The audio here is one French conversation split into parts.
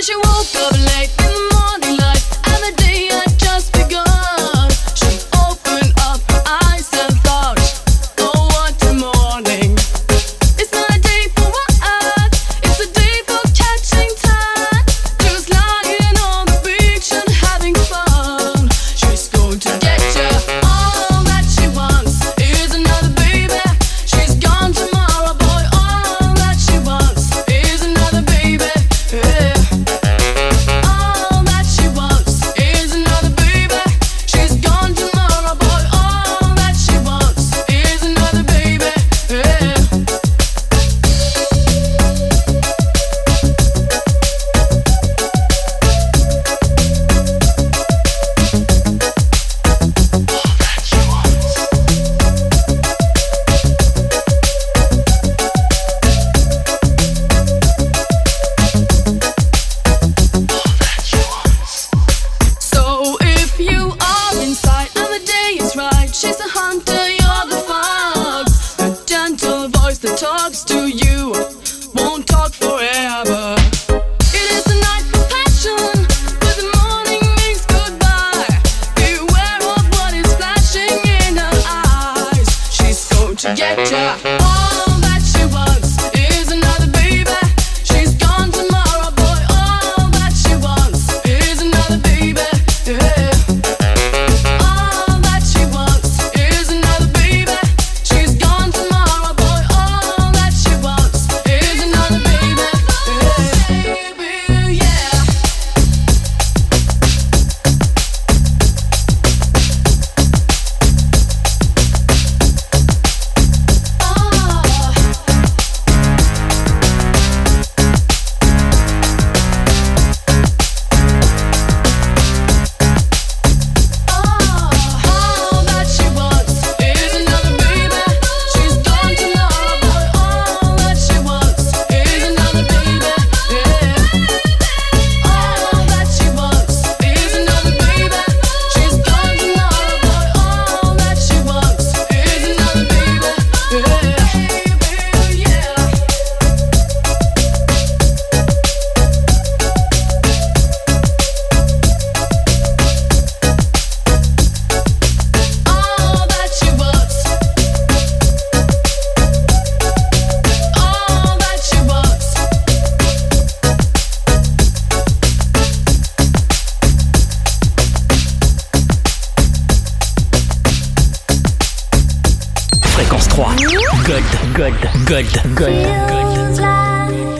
Feels like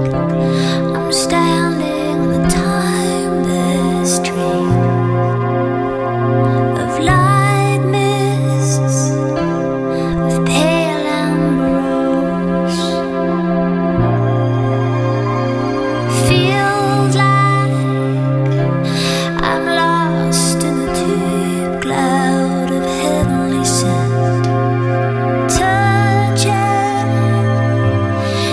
I'm standing on the timeless dream of light mists with pale ambrose. Feels like I'm lost in the deep cloud of heavenly scent. Touching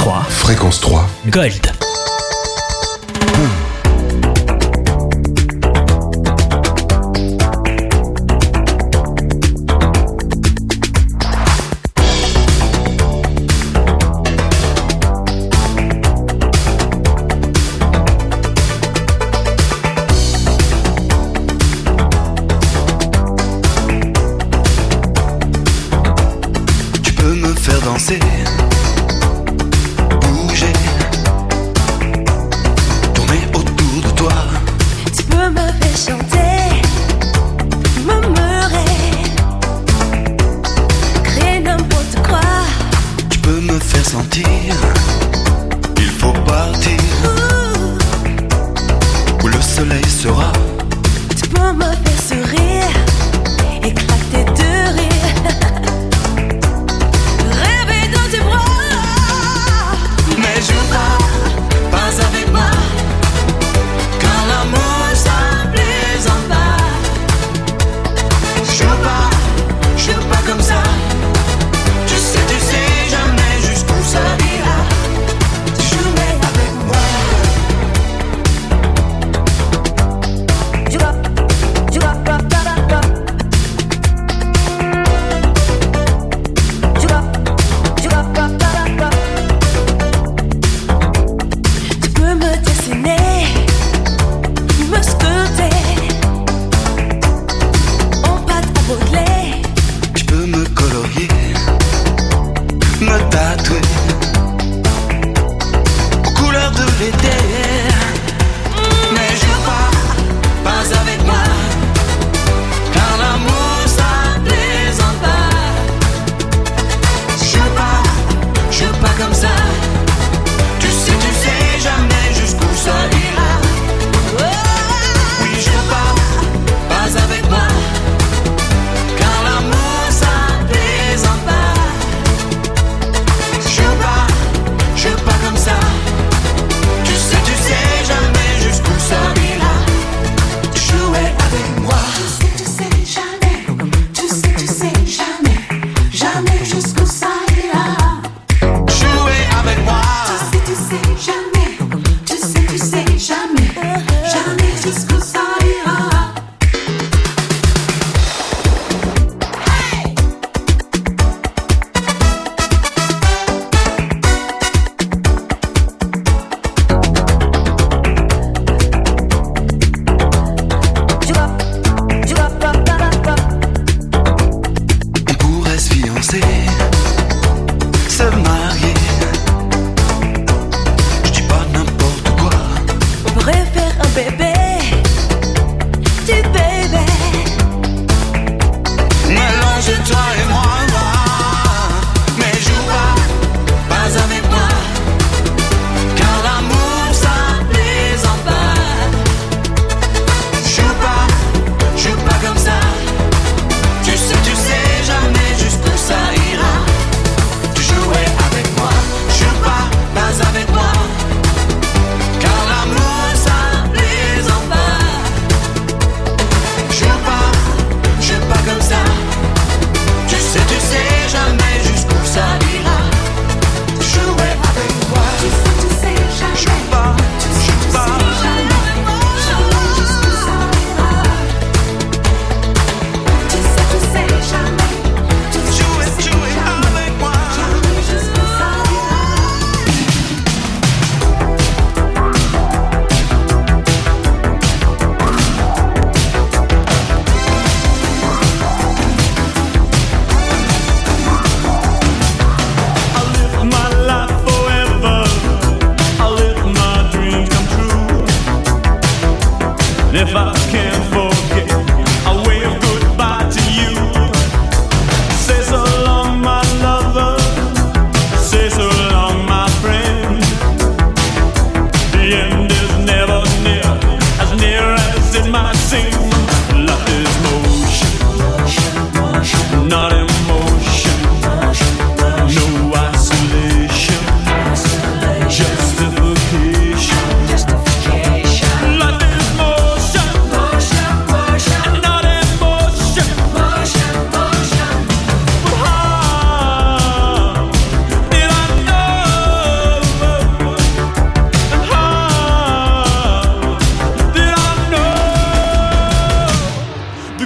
3. Fréquence 3. Gold. Danser, bouger, tourner autour de toi. Tu peux me faire chanter, murmurer, créer n'importe quoi. Tu peux me faire sentir, il faut partir, où le soleil sera. Tu peux me faire sourire, éclater de rire. Mais joue pas avec moi, quand l'amour ça plaisante pas. Joue pas comme ça. Tu sais jamais jusqu'où ça ira. Joue avec moi. Joue pas.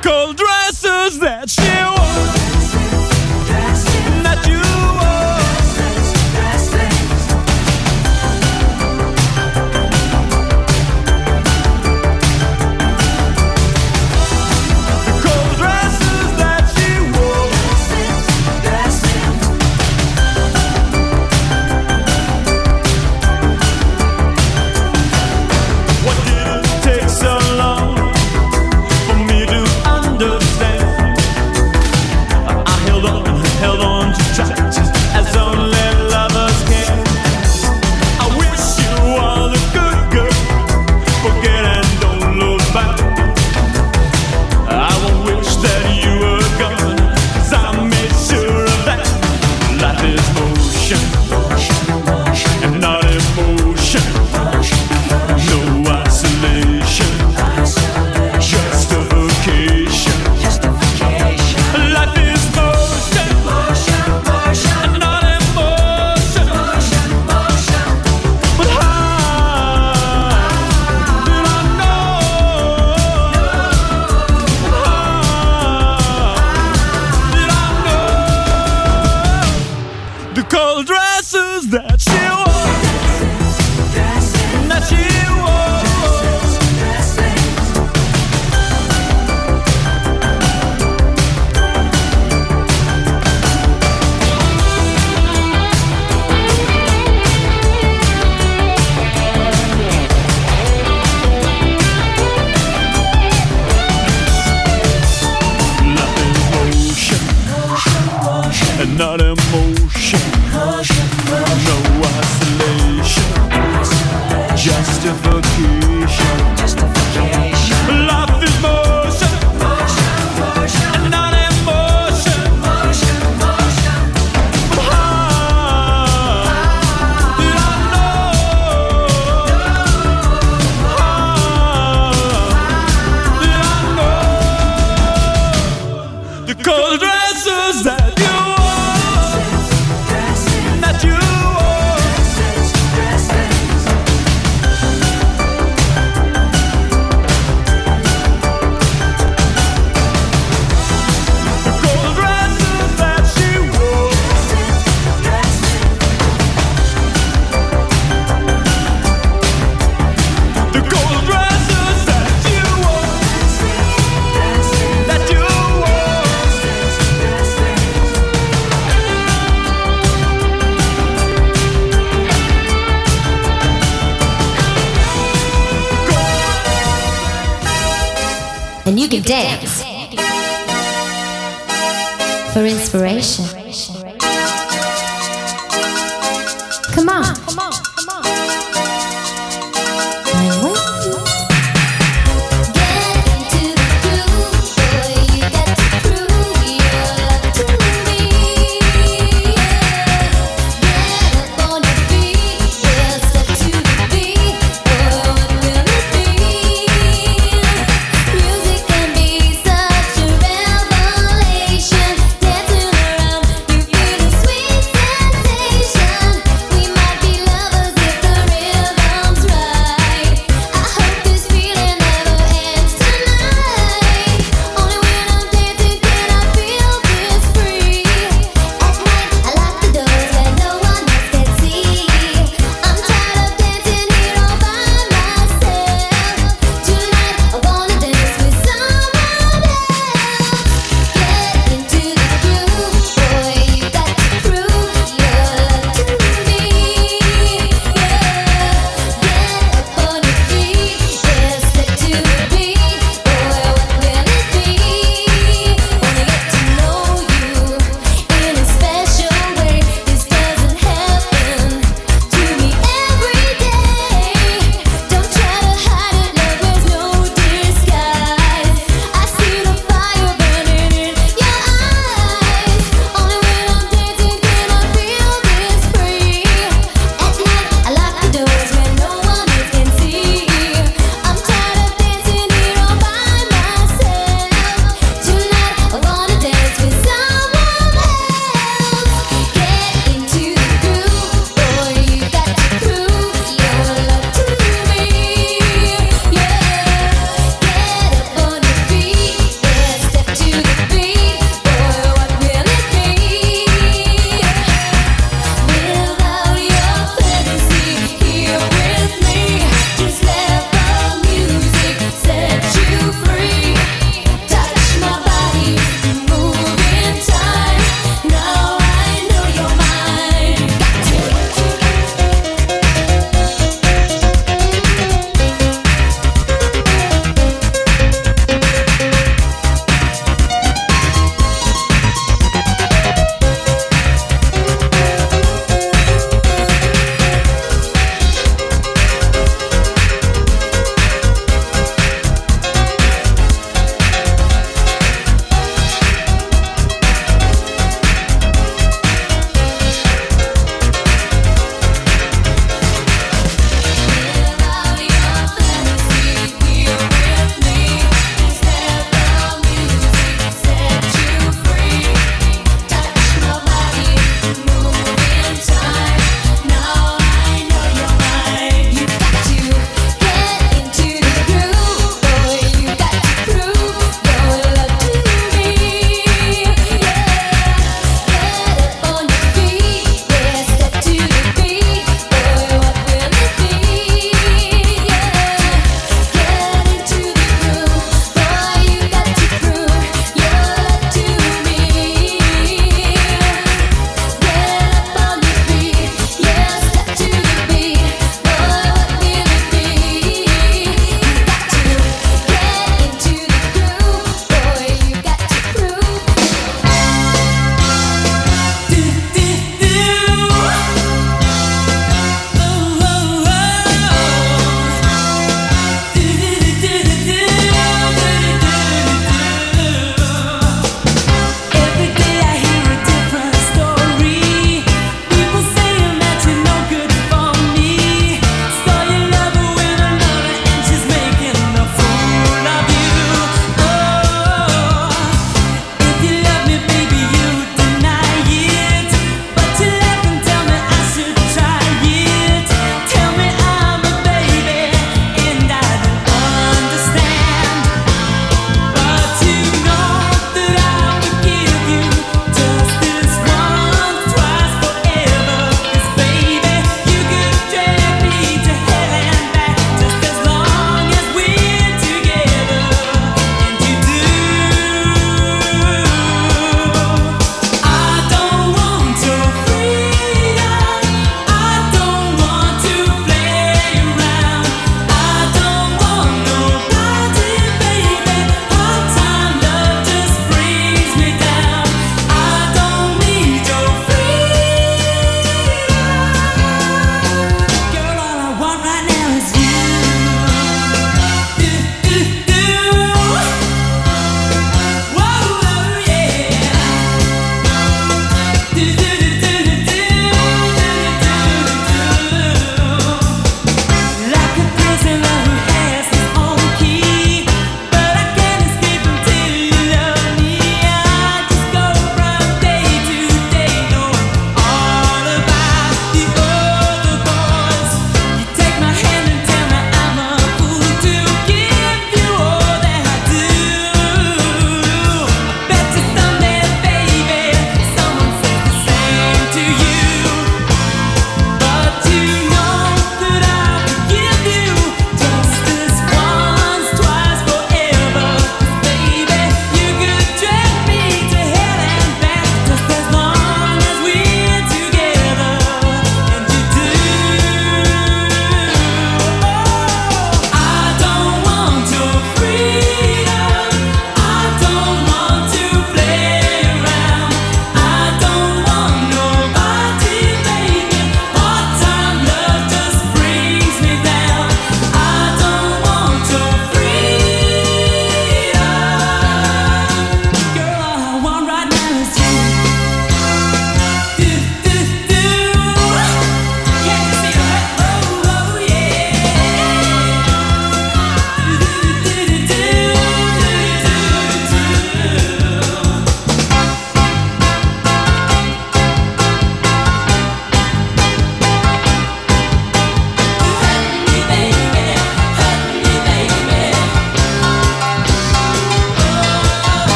cold dresses that she wore, that you wore. The cold dresses that she wore. What did it take so long for me to understand? I held on too tight, as only lovers can. I wish you all the good, girl. Forget and don't look back. I won't wish that you were gone, 'cause I made sure of that. Life is motion, and not emotion. No isolation, just a vacation. Life is motion, and not emotion. But how did I know? How did I know? The cold dresses that she wore, that she wore. Nothing motion, and not emotion. No isolation, just a vacation. Life is motion, and not emotion. But how did I know? How did I know? The cold dresses that you wore, that you wore. The cold dresses that she wore. The cold dresses that you wore, that you wore. And you can dance for inspiration. Come on. I'm waiting. Get into the groove, boy. You got to prove your love to me. Get up on your feet, yeah, step to the beat. Oh, what will it be? Music can be such a revelation. Dancing around, you feel a sweet sensation. We might be lovers.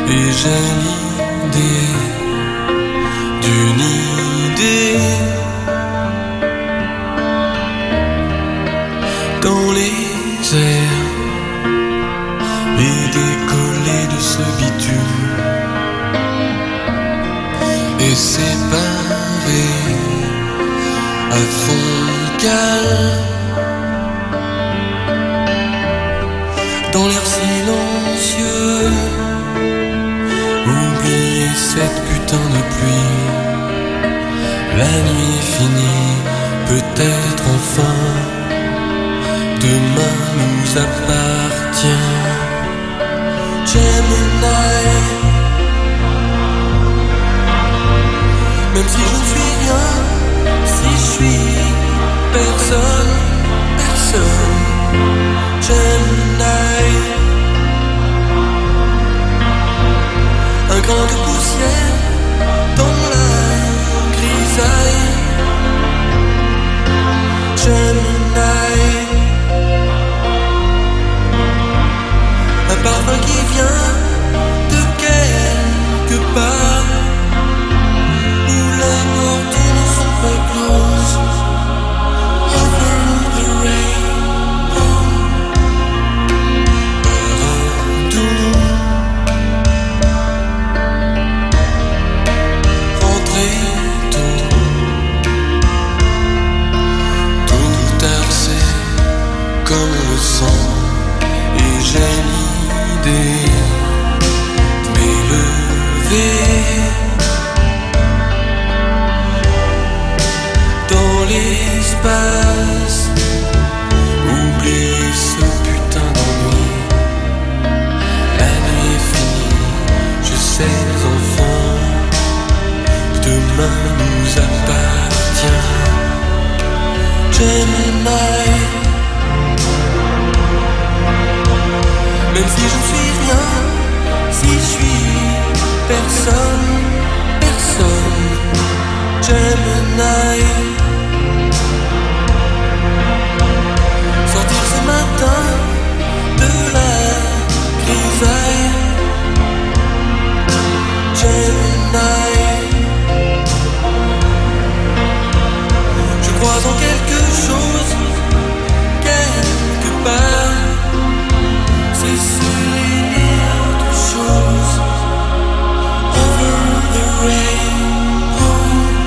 Et j'ai l'idée d'une idée dans les airs et décoller de ce bitume et séparer à fond calme dans l'air silencieux. Oublier cette putain de pluie. La nuit est finie, peut-être enfin. Demain nous appartient. Gemini. Même si je ne suis rien, si je suis personne, personne. Gemini. Un grain de poussière dans la grisaille. Gemini. Un parfum qui vient de quelque part où les portes ne sont pas closes. Over the rainbow. Doux. Rentrer tôt. Tôt ou tard c'est comme on le sent. Et j'ai l'idée de m'élever dans l'espace. Oublier ce putain d'ennui. La nuit est finie, je sais enfin que demain nous appartient. Gemini. Même si je ne suis rien, si je suis personne, personne. Gemini. Sortir ce matin de la grisaille. Gemini. Je crois en quelque chose, quelque part. C'est autre chose. Over the rainbow.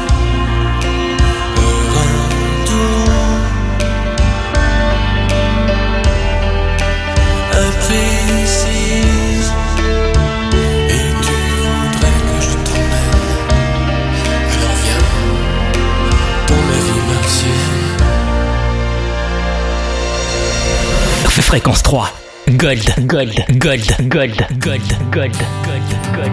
Imprécise. Et tu voudrais que je t'emmène. Alors viens dans ma vie martienne. Fréquence 3. Gold, gold, gold, gold, gold, gold, gold, gold, gold.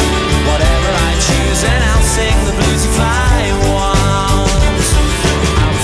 Whatever I choose, and I'll sing the blues if I want.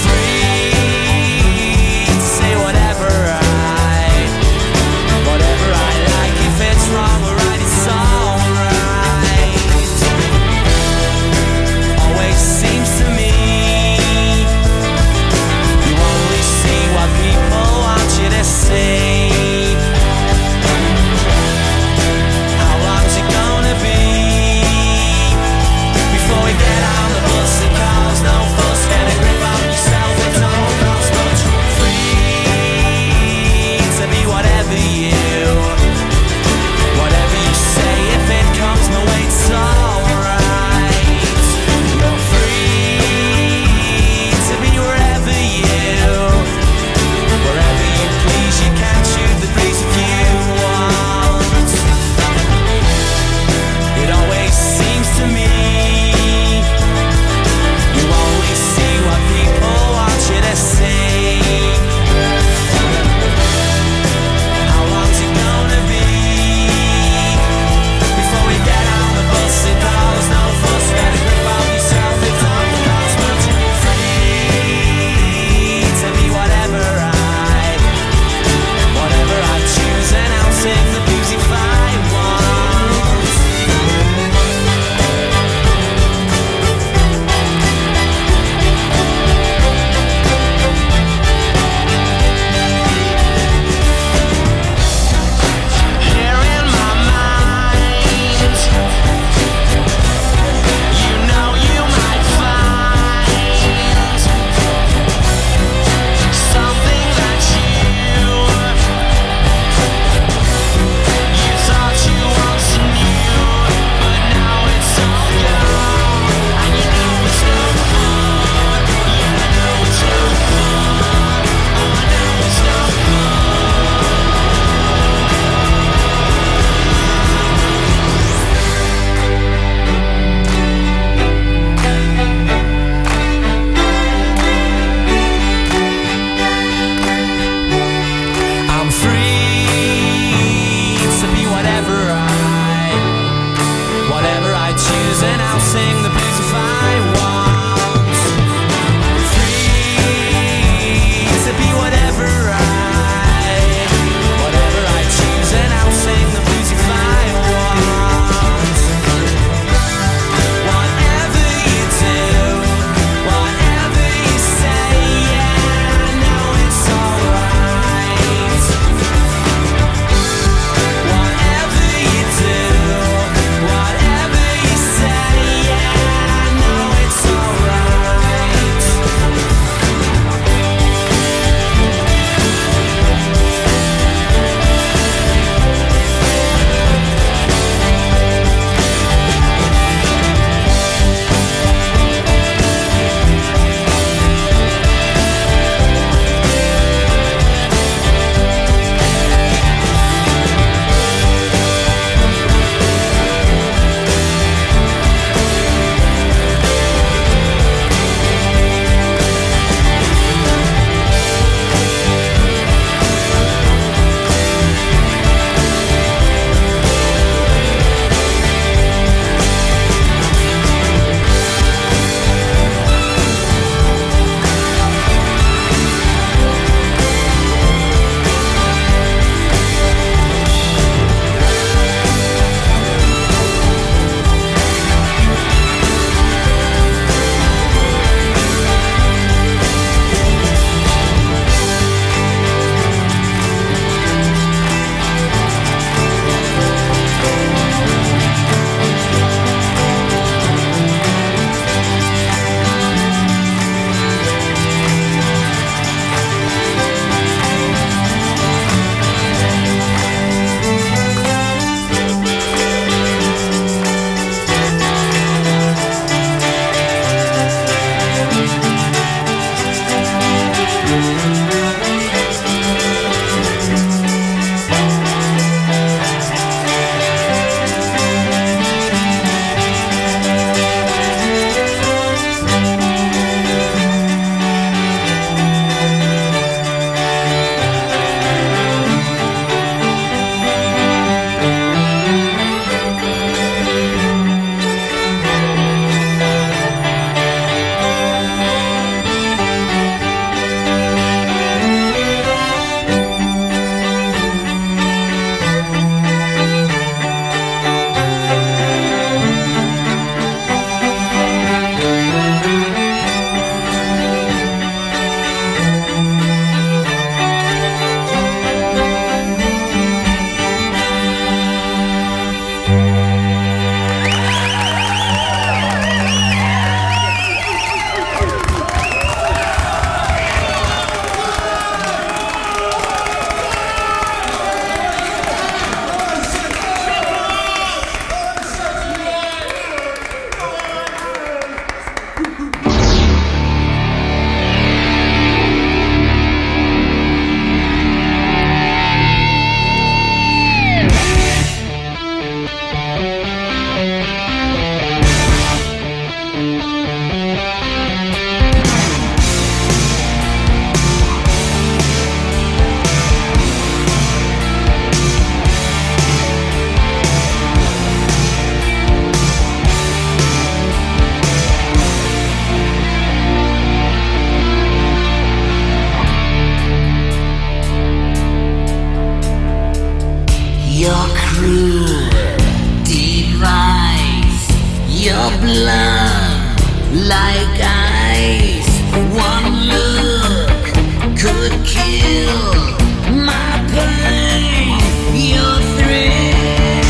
your blood like ice. One look could kill my pain, your thrill.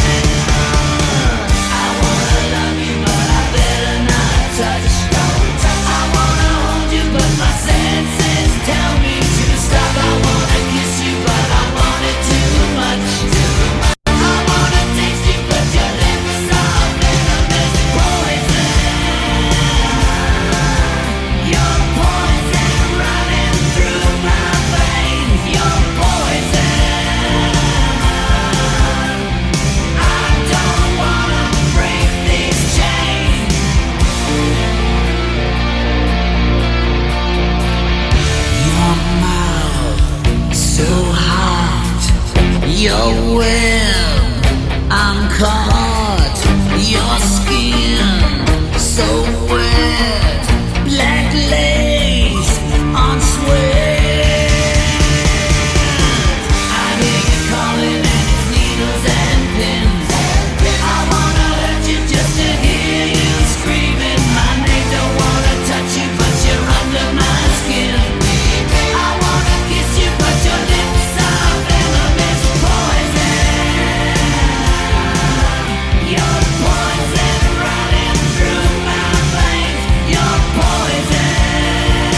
I wanna love you, but I better not touch. I wanna hold you, but my senses tell me to stop. I wanna kiss you, but I want it too much. I wanna taste you, but your lips are venomous poison. Your poison running through my veins. Your poison. I don't wanna break these chains. Your mouth so hot, your web I'm caught, your skin so wet, black lace on sweat. I hear you calling and it's needles and pins. I wanna hurt you just to hear you screaming my name. Don't wanna touch you, but you're under my skin. I wanna kiss you, but your lips are venomous poison. Your poison running through my veins. Your poison.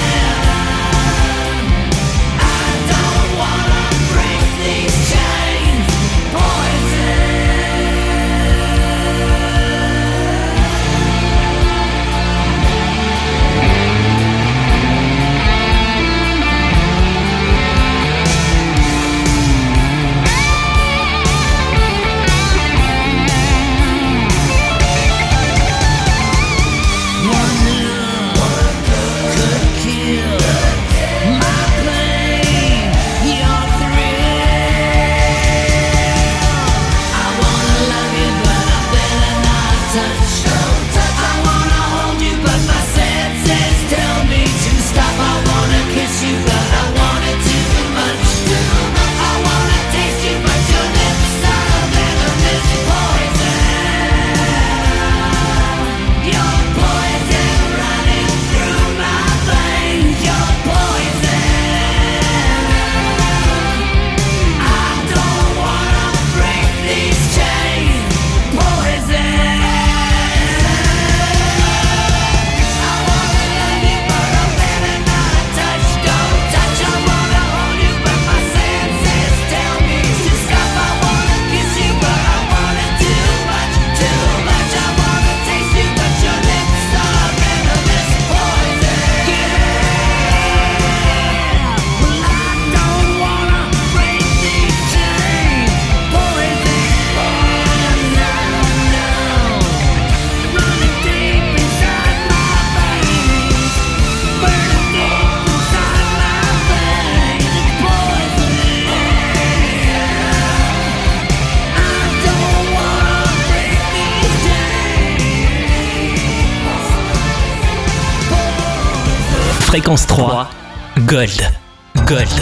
I don't wanna break these chains. Poison. One look could kill my pain, your thrill. I wanna love you, but I better not touch. I wanna hold you, but my senses tell me to stop. I wanna kiss you, but I want it too much. I wanna taste you, but your lips are venomous poison. Your poison running through my veins. Your poison. I don't wanna break these chains. Poison. I wanna love you, but I better not touch. Don't touch. I wanna hold you, but my senses tell me to stop. I wanna kiss you, but I want it too much, too much. I wanna taste you, but your lips are venomous poison. Well, I don't wanna break these chains. Poison. No, no. Running deep inside my veins. Burning deep inside my veins. It's poison. I don't wanna break these chains. Fréquence 3, Gold. Gold.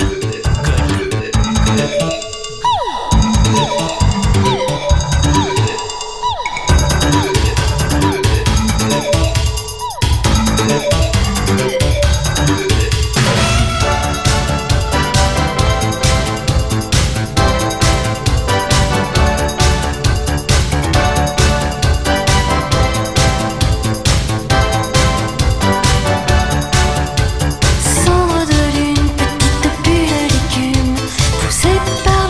Cendre de lune, petite bulle d'écume, poussée par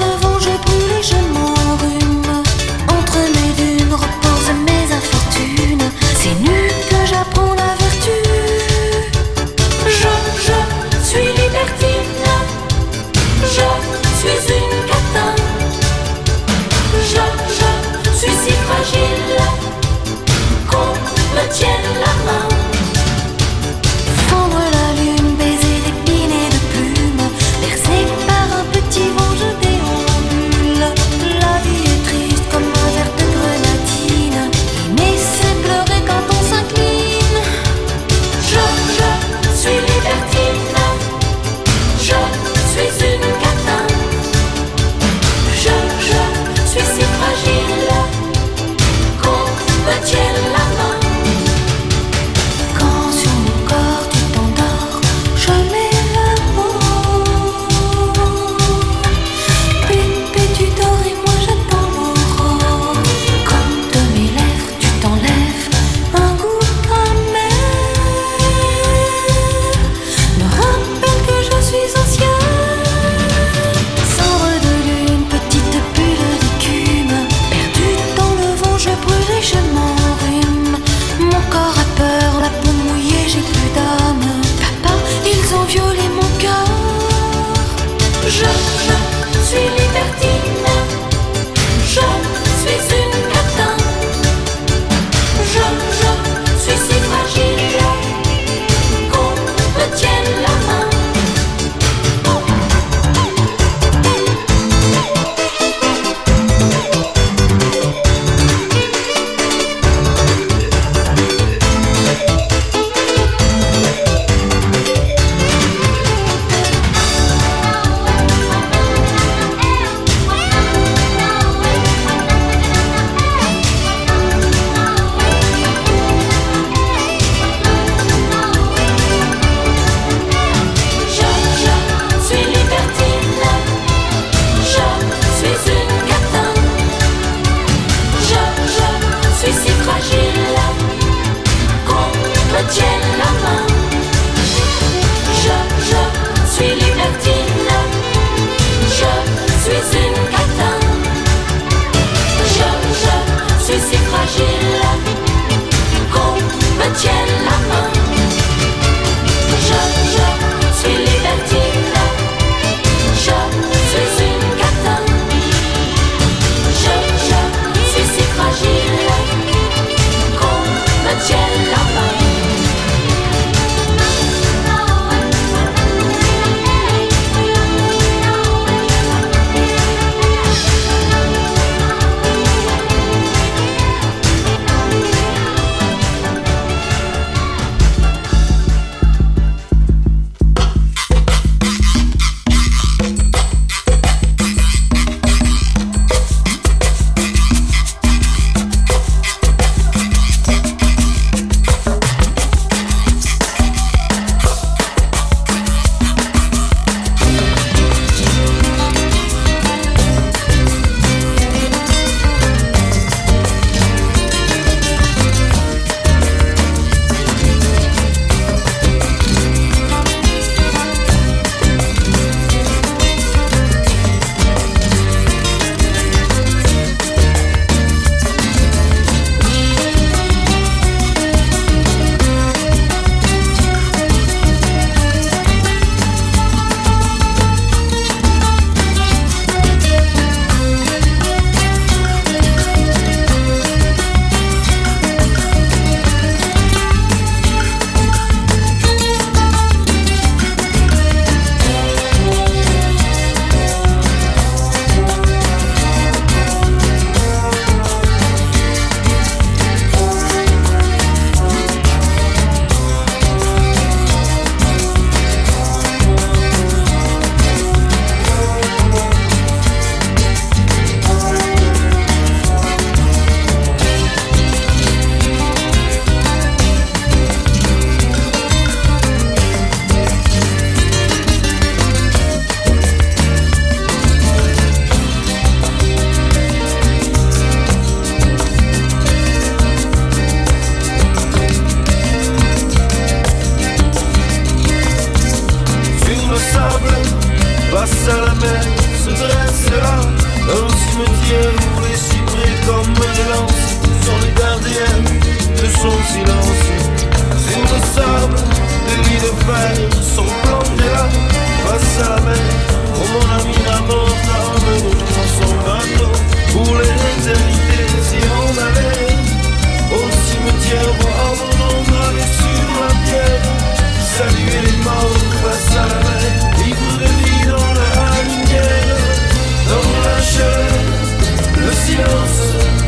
mer se dresse là, un cimetière où les cyprès comme des lances sont les gardiennes de son silence. Sur le sable, des lits de fer sont plongés là, face à la mer, où mon ami n'a mort dans son bateau. Pour l'éternité, si on allait au cimetière voir mon nom gravé sur la pierre, saluer les morts face à la mer, vivre de vie dans la lumière, dans la chaleur, le silence,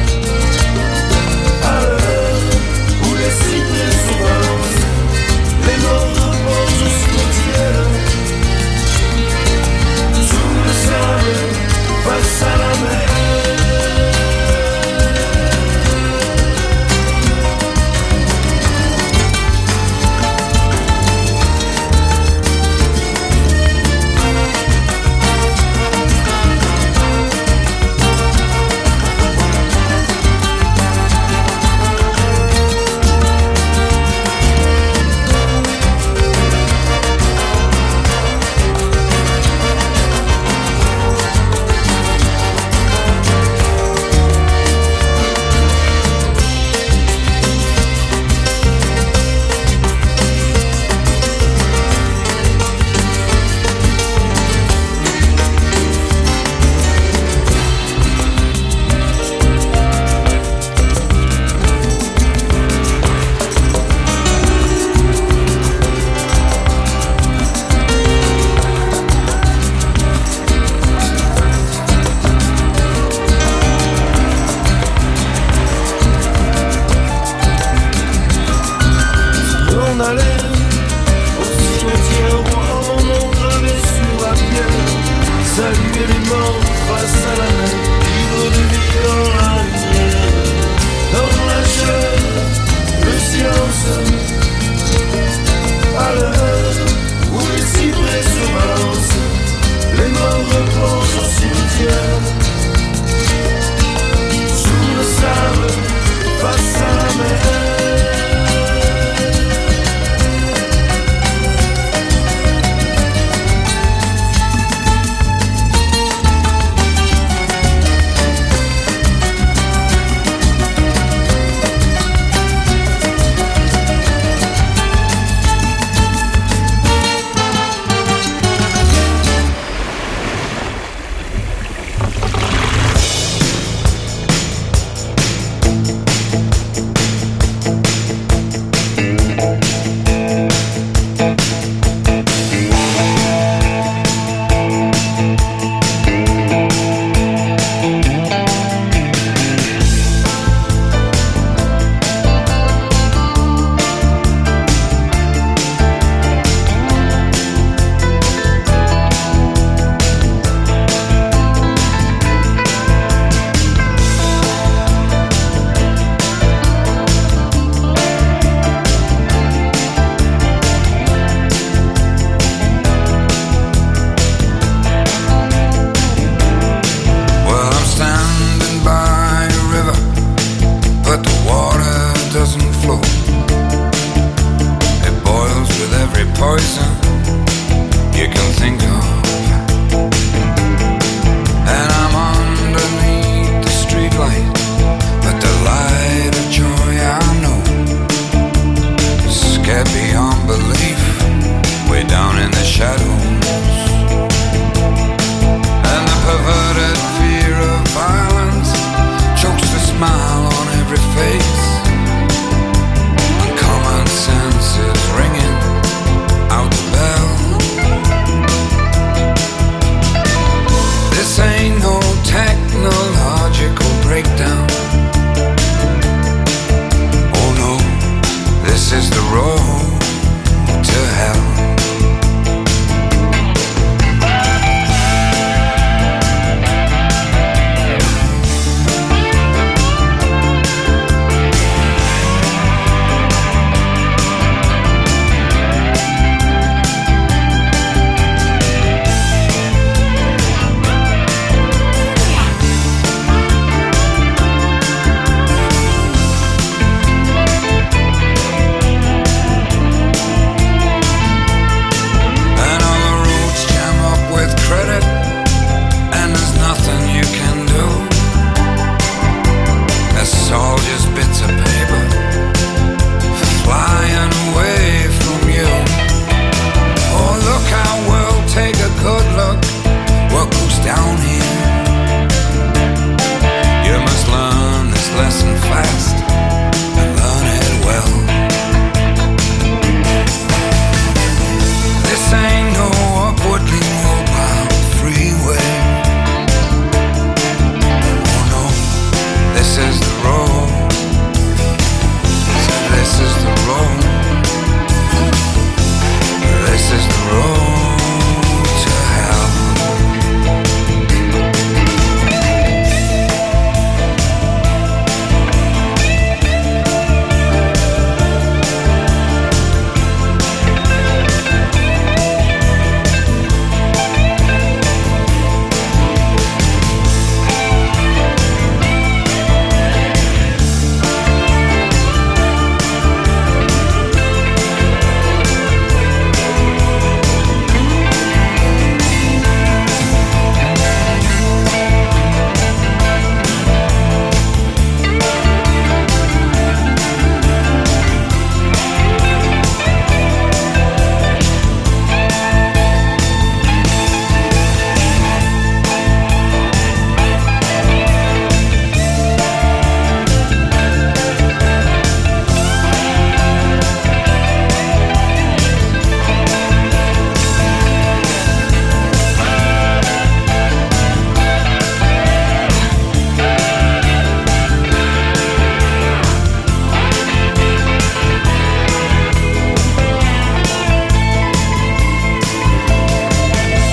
à l'heure où les cyprès se balancent, les morts reposent au cimetière, sous le sable, face à la mer. poison